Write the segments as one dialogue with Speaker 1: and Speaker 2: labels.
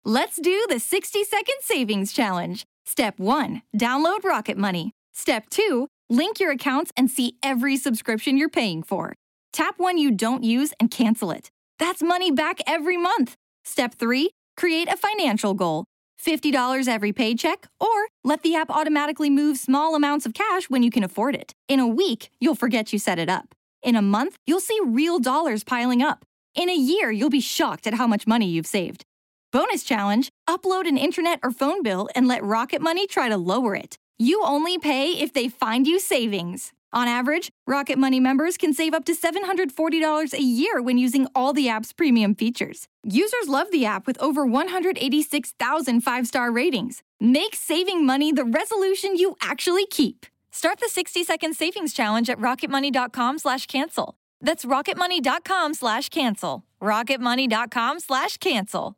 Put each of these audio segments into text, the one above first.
Speaker 1: Let's do the 60-second savings challenge. Step 1, download Rocket Money. Step 2, link your accounts and see every subscription you're paying for. Tap one you don't use and cancel it. That's money back every month. Step 3, create a financial goal. $50 every paycheck, or let the app automatically move small amounts of cash when you can afford it. In a week, you'll forget you set it up. In a month, you'll see real dollars piling up. In a year, you'll be shocked at how much money you've saved. Bonus challenge, upload an internet or phone bill and let Rocket Money try to lower it. You only pay if they find you savings. On average, Rocket Money members can save up to $740 a year when using all the app's premium features. Users love the app with over 186,000 five-star ratings. Make saving money the resolution you actually keep. Start the 60-second savings challenge at rocketmoney.com/cancel. That's rocketmoney.com/cancel. rocketmoney.com/cancel.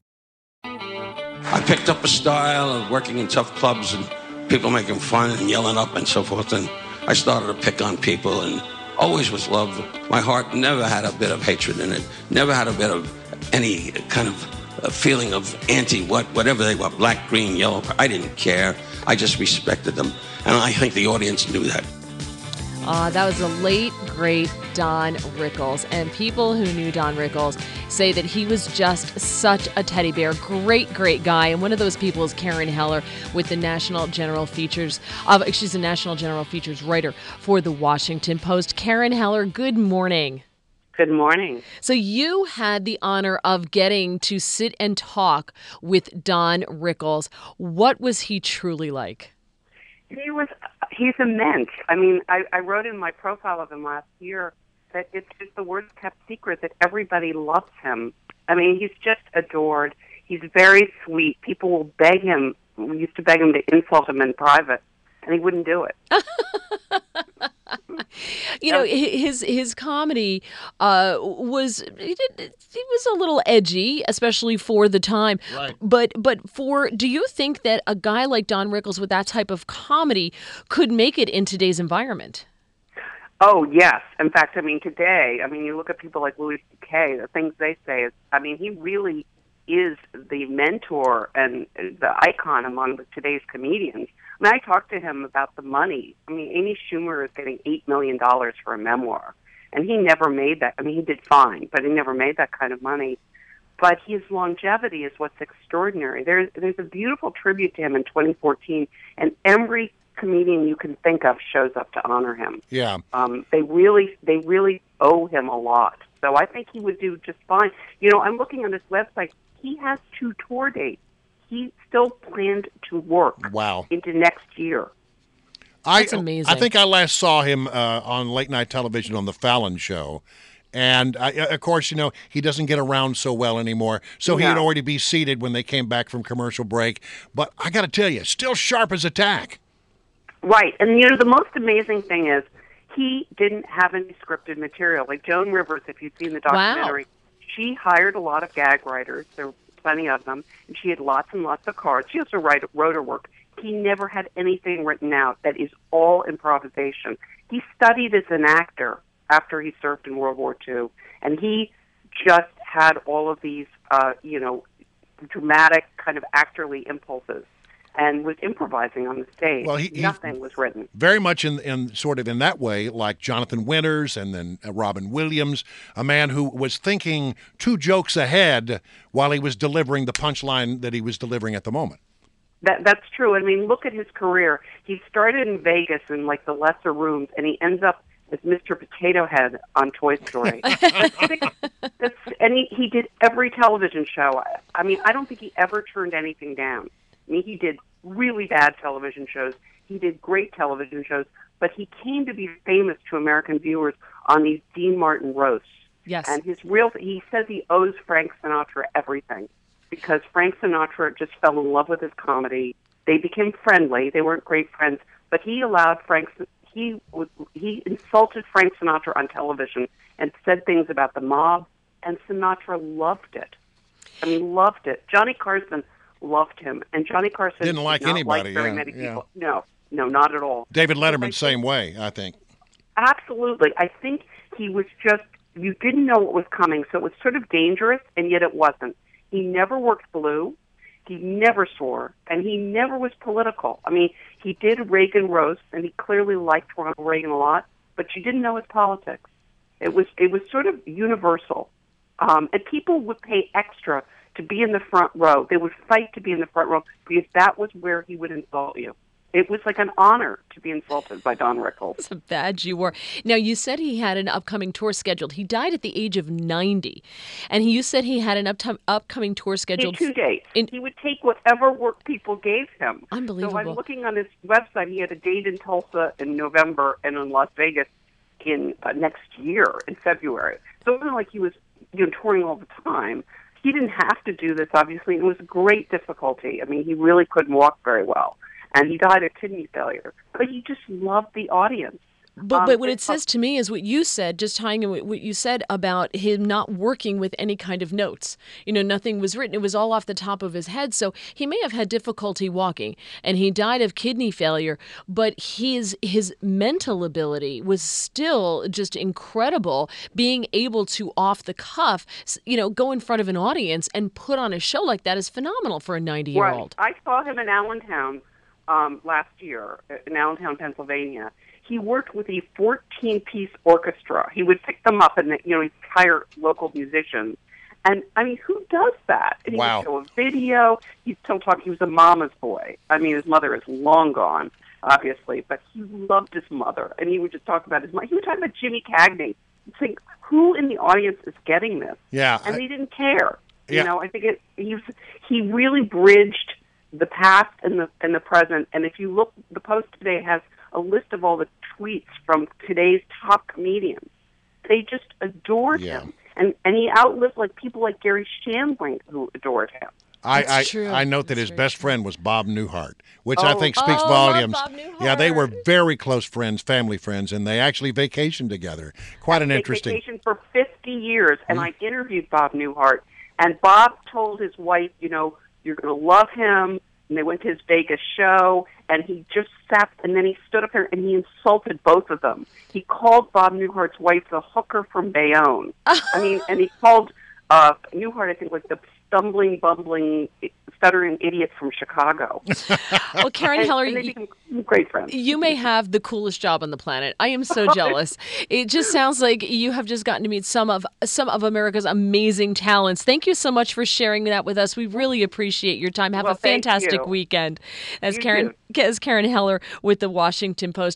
Speaker 2: I picked up a style of working in tough clubs and people making fun and yelling up and so forth, and I started to pick on people and always was loved. My heart never had a bit of hatred in it, never had a bit of any kind of feeling of whatever they were, black, green, yellow. I didn't care. I just respected them, and I think the audience knew that.
Speaker 3: That was the late, great Don Rickles. And people who knew Don Rickles say that he was just such a teddy bear. Great, great guy. And one of those people is Karen Heller with the National General Features. She's a National General Features writer for the Washington Post. Karen Heller, good morning.
Speaker 4: Good morning.
Speaker 3: So you had the honor of getting to sit and talk with Don Rickles. What was he truly like?
Speaker 4: He's immense. I mean, I wrote in my profile of him last year that it's just the worst kept secret that everybody loves him. I mean, he's just adored. He's very sweet. People will beg him. We used to beg him to insult him in private, and he wouldn't do it.
Speaker 3: You know, his comedy was a little edgy, especially for the time.
Speaker 5: Right.
Speaker 3: But do you think that a guy like Don Rickles with that type of comedy could make it in today's environment?
Speaker 4: Oh, yes. In fact, today, you look at people like Louis C.K., the things they say is, he really is the mentor and the icon among today's comedians. I talked to him about the money. Amy Schumer is getting $8 million for a memoir, and he never made that. He did fine, but he never made that kind of money. But his longevity is what's extraordinary. There's a beautiful tribute to him in 2014, and every comedian you can think of shows up to honor him.
Speaker 5: Yeah.
Speaker 4: They really owe him a lot. So I think he would do just fine. I'm looking on his website. He has 2 tour dates. He still planned to work into next year.
Speaker 3: That's amazing.
Speaker 5: I think I last saw him on late night television on the Fallon Show. And, of course, he doesn't get around so well anymore. So he'd already be seated when they came back from commercial break. But I got to tell you, still sharp as a tack.
Speaker 4: Right. And, the most amazing thing is he didn't have any scripted material. Like Joan Rivers, if you've seen the documentary, she hired a lot of gag writers. There were plenty of them. And she had lots and lots of cards. She also wrote her work. He never had anything written out. That is all improvisation. He studied as an actor after he served in World War II. And he just had all of these, dramatic kind of actorly impulses and was improvising on the stage.
Speaker 5: Well,
Speaker 4: nothing was written.
Speaker 5: Very much in sort of in that way, like Jonathan Winters and then Robin Williams, a man who was thinking 2 jokes ahead while he was delivering the punchline that he was delivering at the moment.
Speaker 4: That's true. Look at his career. He started in Vegas in the lesser rooms, and he ends up as Mr. Potato Head on Toy Story. And he did every television show. I don't think he ever turned anything down. He did really bad television shows. He did great television shows, but he came to be famous to American viewers on these Dean Martin roasts.
Speaker 3: Yes.
Speaker 4: And he says he owes Frank Sinatra everything because Frank Sinatra just fell in love with his comedy. They became friendly. They weren't great friends, but he allowed he insulted Frank Sinatra on television and said things about the mob, and Sinatra loved it. Loved it. Johnny Carson loved him, and Johnny Carson
Speaker 5: didn't like anybody.
Speaker 4: Very many people. No, not at all.
Speaker 5: David Letterman, same way, I think.
Speaker 4: Absolutely. I think he was just, you didn't know what was coming, so it was sort of dangerous, and yet it wasn't. He never worked blue. He never swore, and he never was political. I mean, he did Reagan roast, and he clearly liked Ronald Reagan a lot, but you didn't know his politics. It was sort of universal, and people would pay extra to be in the front row. They would fight to be in the front row because that was where he would insult you. It was like an honor to be insulted by Don Rickles.
Speaker 3: It's a badge you wore. Now, you said he had an upcoming tour scheduled. He died at the age of 90. And you said he had an upcoming tour scheduled.
Speaker 4: He had 2 dates. He would take whatever work people gave him.
Speaker 3: Unbelievable.
Speaker 4: So I'm looking on his website. He had a date in Tulsa in November and in Las Vegas in next year in February. So it wasn't like he was touring all the time. He didn't have to do this, obviously. It was great difficulty. I mean, he really couldn't walk very well. And he died of kidney failure. But he just loved the audience.
Speaker 3: But what it says to me is what you said, just tying in what you said about him not working with any kind of notes. Nothing was written. It was all off the top of his head. So he may have had difficulty walking, and he died of kidney failure. But his mental ability was still just incredible, being able to, off the cuff, go in front of an audience and put on a show like that is phenomenal for a 90-year-old.
Speaker 4: Right. I saw him in Allentown last year, in Allentown, Pennsylvania. He worked with a 14-piece orchestra. He would pick them up and, he'd hire local musicians. And, I mean, who does that? And he would show a video. He'd still talk. He was a mama's boy. I mean, his mother is long gone, obviously, but he loved his mother. And he would just talk about his mother. He would talk about Jimmy Cagney. You'd think, who in the audience is getting this?
Speaker 5: Yeah.
Speaker 4: And they didn't care.
Speaker 5: Yeah.
Speaker 4: I think he really bridged the past and the present. And if you look, the Post today has a list of all the tweets from today's top comedians. They just adored him. And he outlived people like Gary Shandling who adored him.
Speaker 5: I note that his best friend was Bob Newhart, which I think speaks volumes.
Speaker 3: Bob Newhart.
Speaker 5: Yeah, they were very close friends, family friends, and they actually vacationed together. Quite an interesting.
Speaker 4: They vacationed for 50 years, and I interviewed Bob Newhart, and Bob told his wife, you're going to love him. And they went to his Vegas show, and he just sat, and then he stood up there and he insulted both of them. He called Bob Newhart's wife the hooker from Bayonne. And he called Newhart, I think, the stumbling, bumbling, stuttering idiot from Chicago.
Speaker 3: Well, Karen Heller,
Speaker 4: and they became great friends.
Speaker 3: You may have the coolest job on the planet. I am so jealous. It just sounds like you have just gotten to meet some of America's amazing talents. Thank you so much for sharing that with us. We really appreciate your time. Have a fantastic weekend. As Karen Heller with the Washington Post.